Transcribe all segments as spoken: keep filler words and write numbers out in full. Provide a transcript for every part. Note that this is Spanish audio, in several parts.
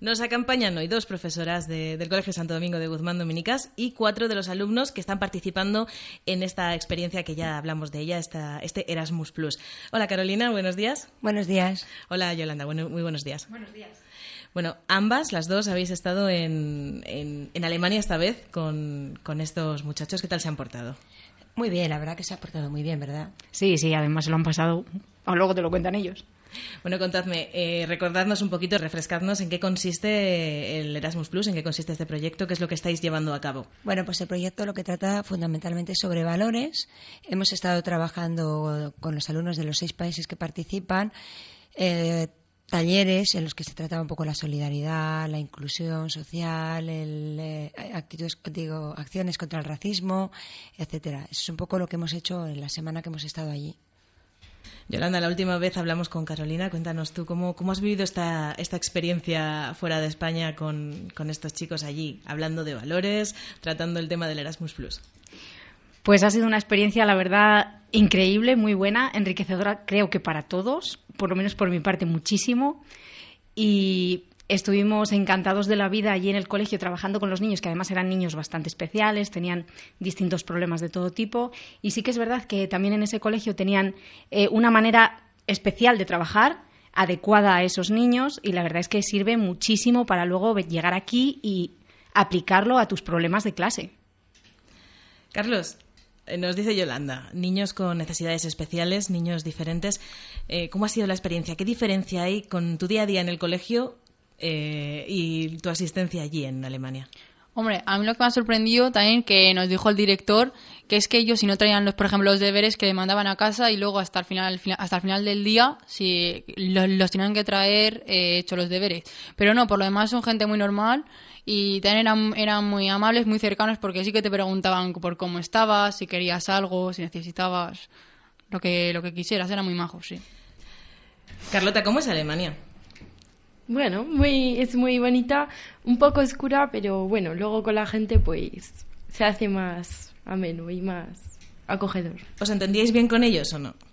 Nos acompañan hoy dos profesoras de, del Colegio Santo Domingo de Guzmán Dominicas y cuatro de los alumnos que están participando en esta experiencia que ya hablamos de ella, esta, este Erasmus Plus. Hola Carolina, buenos días. Buenos días. Hola Yolanda, bueno, muy buenos días. Buenos días. Bueno, ambas, las dos, habéis estado en, en, en Alemania esta vez con, con estos muchachos. ¿Qué tal se han portado? Muy bien, la verdad que se ha portado muy bien, ¿verdad? Sí, sí, además se lo han pasado. O luego te lo cuentan ellos. Bueno, contadme, eh, recordadnos un poquito, refrescadnos en qué consiste el Erasmus Plus, en qué consiste este proyecto, qué es lo que estáis llevando a cabo. Bueno, pues el proyecto lo que trata fundamentalmente es sobre valores. Hemos estado trabajando con los alumnos de los seis países que participan, eh, talleres en los que se trataba un poco la solidaridad, la inclusión social, el, eh, actitudes, digo, acciones contra el racismo, etcétera. Eso es un poco lo que hemos hecho en la semana que hemos estado allí. Yolanda, la última vez hablamos con Carolina. Cuéntanos tú, ¿cómo, cómo has vivido esta, esta experiencia fuera de España con, con estos chicos allí, hablando de valores, tratando el tema del Erasmus Plus? Pues ha sido una experiencia, la verdad, increíble, muy buena, enriquecedora, creo que para todos, por lo menos por mi parte, muchísimo. Y estuvimos encantados de la vida allí en el colegio trabajando con los niños, que además eran niños bastante especiales, tenían distintos problemas de todo tipo. Y sí que es verdad que también en ese colegio tenían eh, una manera especial de trabajar, adecuada a esos niños, y la verdad es que sirve muchísimo para luego llegar aquí y aplicarlo a tus problemas de clase. Carlos, nos dice Yolanda, niños con necesidades especiales, niños diferentes. Eh, ¿Cómo ha sido la experiencia? ¿Qué diferencia hay con tu día a día en el colegio eh, y tu asistencia allí en Alemania? Hombre, a mí lo que me ha sorprendido también que nos dijo el director que es que ellos si no traían los, por ejemplo, los deberes que le mandaban a casa y luego hasta el final, hasta el final del día si los, los tenían que traer eh, hecho los deberes. Pero no, por lo demás son gente muy normal y también eran, eran muy amables, muy cercanos porque sí que te preguntaban por cómo estabas, si querías algo, si necesitabas lo que, lo que quisieras, eran muy majos, sí. Carlota, ¿cómo es Alemania? Bueno, muy, es muy bonita, un poco oscura, pero bueno, luego con la gente pues se hace más ameno y más acogedor. ¿Os entendíais bien con ellos o no?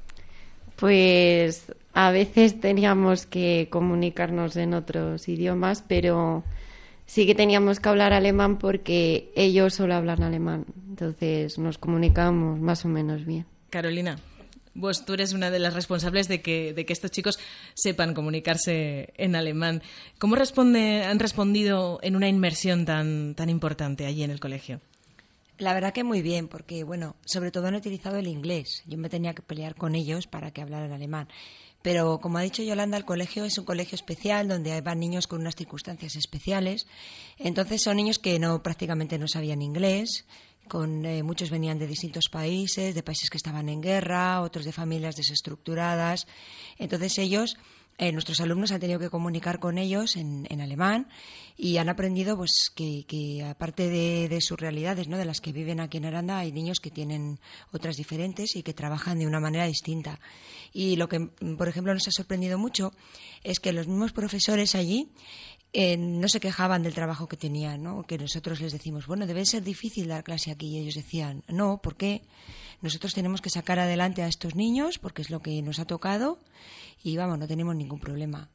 Pues a veces teníamos que comunicarnos en otros idiomas, pero sí que teníamos que hablar alemán porque ellos solo hablan alemán, entonces nos comunicamos más o menos bien. Carolina, vos tú eres una de las responsables de que, de que estos chicos sepan comunicarse en alemán. ¿Cómo responde, han respondido en una inmersión tan, tan importante allí en el colegio? La verdad que muy bien, porque, bueno, sobre todo han utilizado el inglés. Yo me tenía que pelear con ellos para que hablaran alemán. Pero, como ha dicho Yolanda, el colegio es un colegio especial donde van niños con unas circunstancias especiales. Entonces son niños que no prácticamente no sabían inglés. Con, eh, muchos venían de distintos países, de países que estaban en guerra, otros de familias desestructuradas. Entonces ellos, eh, nuestros alumnos han tenido que comunicar con ellos en, en alemán y han aprendido pues que, que aparte de, de sus realidades, ¿no?, de las que viven aquí en Aranda, hay niños que tienen otras diferentes y que trabajan de una manera distinta. Y lo que, por ejemplo, nos ha sorprendido mucho es que los mismos profesores allí Eh, no se quejaban del trabajo que tenían, ¿no? Que nosotros les decimos, bueno, debe ser difícil dar clase aquí. Y ellos decían, no, ¿por qué? Nosotros tenemos que sacar adelante a estos niños porque es lo que nos ha tocado y, vamos, no tenemos ningún problema.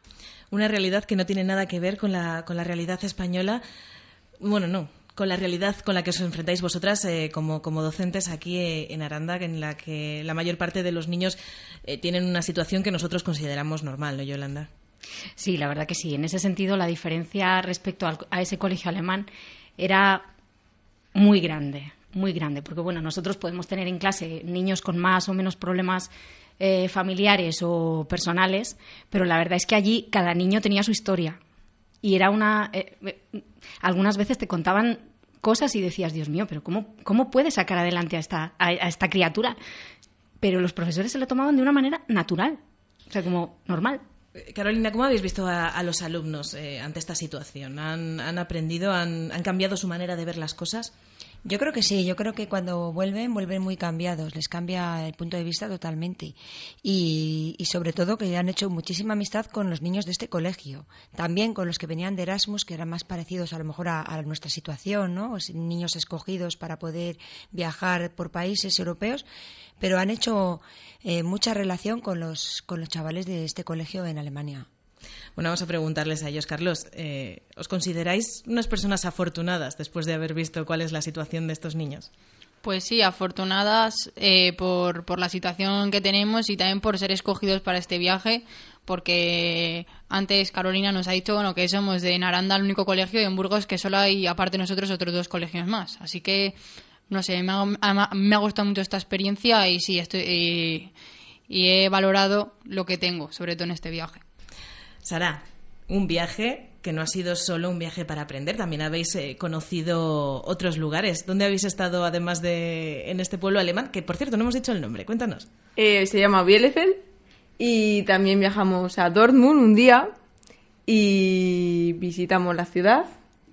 Una realidad que no tiene nada que ver con la, con la realidad española. Bueno, no, con la realidad con la que os enfrentáis vosotras eh, como, como docentes aquí eh, en Aranda, en la que la mayor parte de los niños eh, tienen una situación que nosotros consideramos normal, ¿no, Yolanda? Sí, la verdad que sí. En ese sentido, la diferencia respecto al, a ese colegio alemán era muy grande, muy grande. Porque, bueno, nosotros podemos tener en clase niños con más o menos problemas eh, familiares o personales, pero la verdad es que allí cada niño tenía su historia. Y era una... Eh, eh, algunas veces te contaban cosas y decías, Dios mío, pero ¿cómo, cómo puede sacar adelante a esta, a, a esta criatura? Pero los profesores se lo tomaban de una manera natural, o sea, como normal. Carolina, ¿cómo habéis visto a, a los alumnos eh, ante esta situación? ¿Han, han aprendido, han, han cambiado su manera de ver las cosas? Yo creo que sí, yo creo que cuando vuelven, vuelven muy cambiados, les cambia el punto de vista totalmente. Y, y sobre todo que han hecho muchísima amistad con los niños de este colegio, también con los que venían de Erasmus, que eran más parecidos a lo mejor a, a nuestra situación, ¿no? Niños escogidos para poder viajar por países europeos, pero han hecho eh, mucha relación con los, con los chavales de este colegio en Alemania. Bueno, vamos a preguntarles a ellos. Carlos, eh, ¿os consideráis unas personas afortunadas después de haber visto cuál es la situación de estos niños? Pues sí, afortunadas eh, por, por la situación que tenemos y también por ser escogidos para este viaje, porque antes Carolina nos ha dicho bueno, que somos de Aranda el único colegio y en Burgos que solo hay, aparte de nosotros, otros dos colegios más. Así que, no sé, me ha, me ha gustado mucho esta experiencia y sí, estoy, y, y he valorado lo que tengo, sobre todo en este viaje. Sara, un viaje que no ha sido solo un viaje para aprender, también habéis eh, conocido otros lugares. ¿Dónde habéis estado además de en este pueblo alemán? Que, por cierto, no hemos dicho el nombre, cuéntanos. Eh, se llama Bielefeld y también viajamos a Dortmund un día y visitamos la ciudad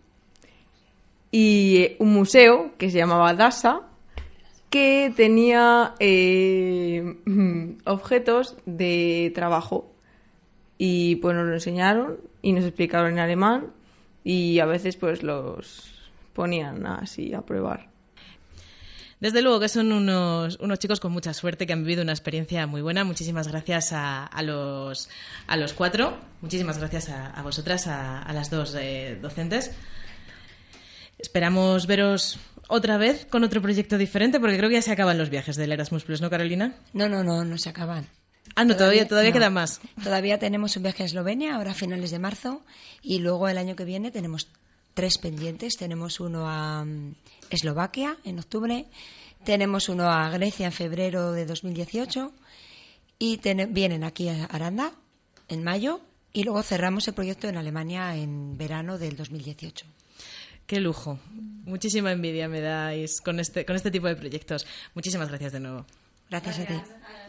y un museo que se llamaba Dasa que tenía eh, objetos de trabajo. Y pues nos lo enseñaron y nos explicaron en alemán y a veces pues los ponían así a probar. Desde luego que son unos, unos chicos con mucha suerte que han vivido una experiencia muy buena. Muchísimas gracias a, a, los, a los cuatro. Muchísimas gracias a, a vosotras, a, a las dos eh, docentes. Esperamos veros otra vez con otro proyecto diferente porque creo que ya se acaban los viajes del Erasmus Plus, ¿no, Carolina? No, no, no, no se acaban. Ah, no, todavía, todavía no. queda más. Todavía tenemos un viaje a Eslovenia, ahora a finales de marzo, y luego el año que viene tenemos tres pendientes. Tenemos uno a um, Eslovaquia en octubre, tenemos uno a Grecia en febrero de dos mil dieciocho, y ten- vienen aquí a Aranda en mayo, y luego cerramos el proyecto en Alemania en verano del dos mil dieciocho. Qué lujo. Muchísima envidia me dais con este, con este tipo de proyectos. Muchísimas gracias de nuevo. Gracias, gracias. a ti.